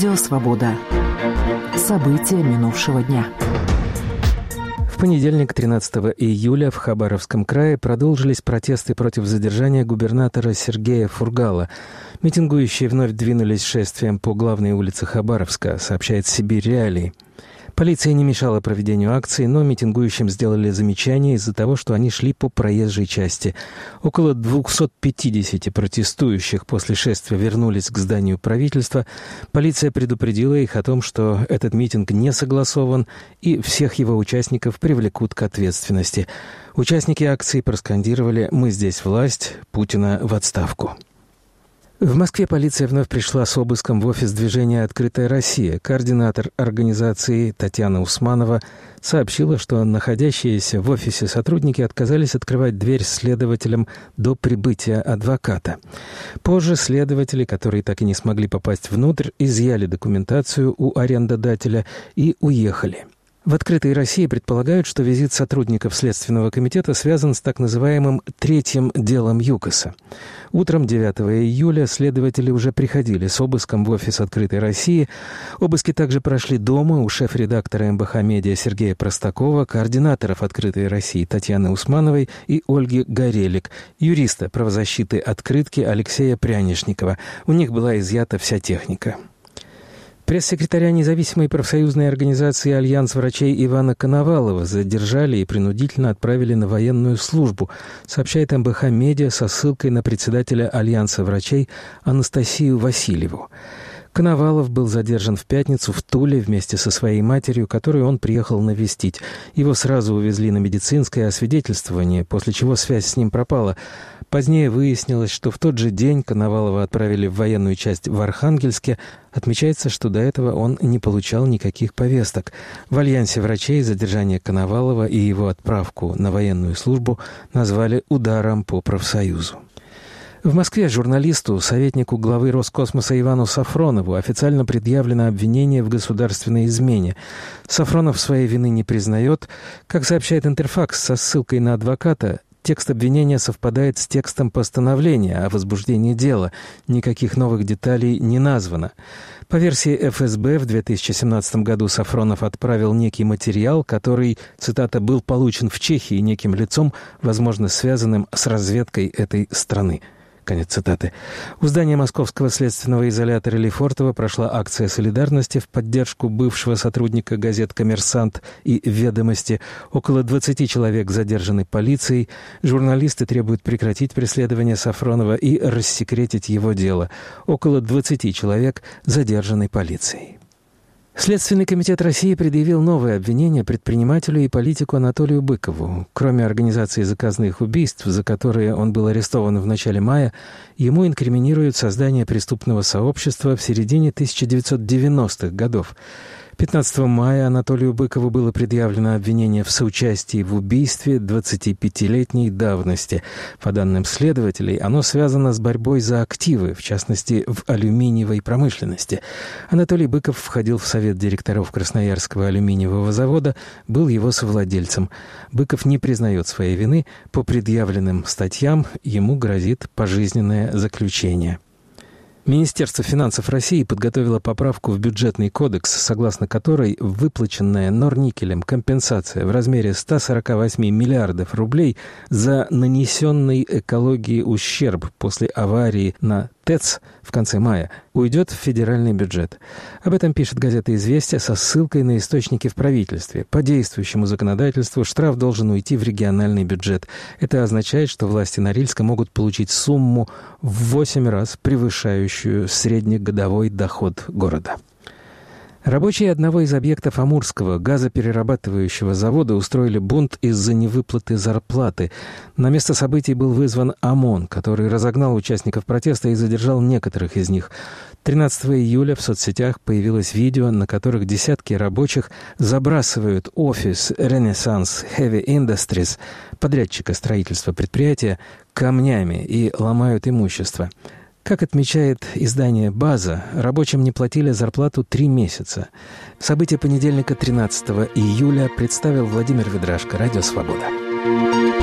Радио «Свобода». События минувшего дня. В понедельник, 13 июля, в Хабаровском крае продолжились протесты против задержания губернатора Сергея Фургала. Митингующие вновь двинулись шествием по главной улице Хабаровска, сообщает «Сибирь Реалии». Полиция не мешала проведению акции, но митингующим сделали замечание из-за того, что они шли по проезжей части. Около 250 протестующих после шествия вернулись к зданию правительства. Полиция предупредила их о том, что этот митинг не согласован и всех его участников привлекут к ответственности. Участники акции проскандировали «Мы здесь власть, Путина в отставку». В Москве полиция вновь пришла с обыском в офис движения «Открытая Россия». Координатор организации Татьяна Усманова сообщила, что находящиеся в офисе сотрудники отказались открывать дверь следователям до прибытия адвоката. Позже следователи, которые так и не смогли попасть внутрь, изъяли документацию у арендодателя и уехали. В «Открытой России» предполагают, что визит сотрудников Следственного комитета связан с так называемым «третьим делом ЮКОСа». Утром 9 июля следователи уже приходили с обыском в офис «Открытой России». Обыски также прошли дома у шеф-редактора МБХ «Медиа» Сергея Простакова, координаторов «Открытой России» Татьяны Усмановой и Ольги Горелик, юриста правозащиты «Открытки» Алексея Прянишникова. У них была изъята вся техника. Пресс-секретаря независимой профсоюзной организации «Альянс врачей» Ивана Коновалова задержали и принудительно отправили на военную службу, сообщает МБХ «Медиа» со ссылкой на председателя Альянса врачей Анастасию Васильеву. Коновалов был задержан в пятницу в Туле вместе со своей матерью, которую он приехал навестить. Его сразу увезли на медицинское освидетельствование, после чего связь с ним пропала. Позднее выяснилось, что в тот же день Коновалова отправили в военную часть в Архангельске. Отмечается, что до этого он не получал никаких повесток. В Альянсе врачей задержание Коновалова и его отправку на военную службу назвали ударом по профсоюзу. В Москве журналисту, советнику главы Роскосмоса Ивану Сафронову официально предъявлено обвинение в государственной измене. Сафронов своей вины не признает. Как сообщает Интерфакс со ссылкой на адвоката, текст обвинения совпадает с текстом постановления о возбуждении дела. Никаких новых деталей не названо. По версии ФСБ, в 2017 году Сафронов отправил некий материал, который, цитата, «был получен в Чехии неким лицом, возможно, связанным с разведкой этой страны». Конец цитаты. У здания московского следственного изолятора Лефортово прошла акция солидарности в поддержку бывшего сотрудника газет «Коммерсант» и «Ведомости». Около 20 человек задержаны полицией. Журналисты требуют прекратить преследование Сафронова и рассекретить его дело. Около 20 человек задержаны полицией. Следственный комитет России предъявил новое обвинение предпринимателю и политику Анатолию Быкову. Кроме организации заказных убийств, за которые он был арестован в начале мая, ему инкриминируют создание преступного сообщества в середине 1990-х годов. 15 мая Анатолию Быкову было предъявлено обвинение в соучастии в убийстве 25-летней давности. По данным следователей, оно связано с борьбой за активы, в частности, в алюминиевой промышленности. Анатолий Быков входил в совет директоров Красноярского алюминиевого завода, был его совладельцем. Быков не признает своей вины. По предъявленным статьям ему грозит пожизненное заключение. Министерство финансов России подготовило поправку в бюджетный кодекс, согласно которой выплаченная Норникелем компенсация в размере 148 миллиардов рублей за нанесенный экологии ущерб после аварии на ТЭЦ в конце мая уйдет в федеральный бюджет. Об этом пишет газета «Известия» со ссылкой на источники в правительстве. По действующему законодательству штраф должен уйти в региональный бюджет. Это означает, что власти Норильска могут получить сумму в 8 раз превышающую среднегодовой доход города. Рабочие одного из объектов Амурского газоперерабатывающего завода устроили бунт из-за невыплаты зарплаты. На место событий был вызван ОМОН, который разогнал участников протеста и задержал некоторых из них. 13 июля в соцсетях появилось видео, на которых десятки рабочих забрасывают офис Renaissance Heavy Industries, подрядчика строительства предприятия, камнями и ломают имущество. Как отмечает издание «База», рабочим не платили зарплату 3 месяца. События понедельника 13 июля представил Владимир Ведрашко, Радио «Свобода».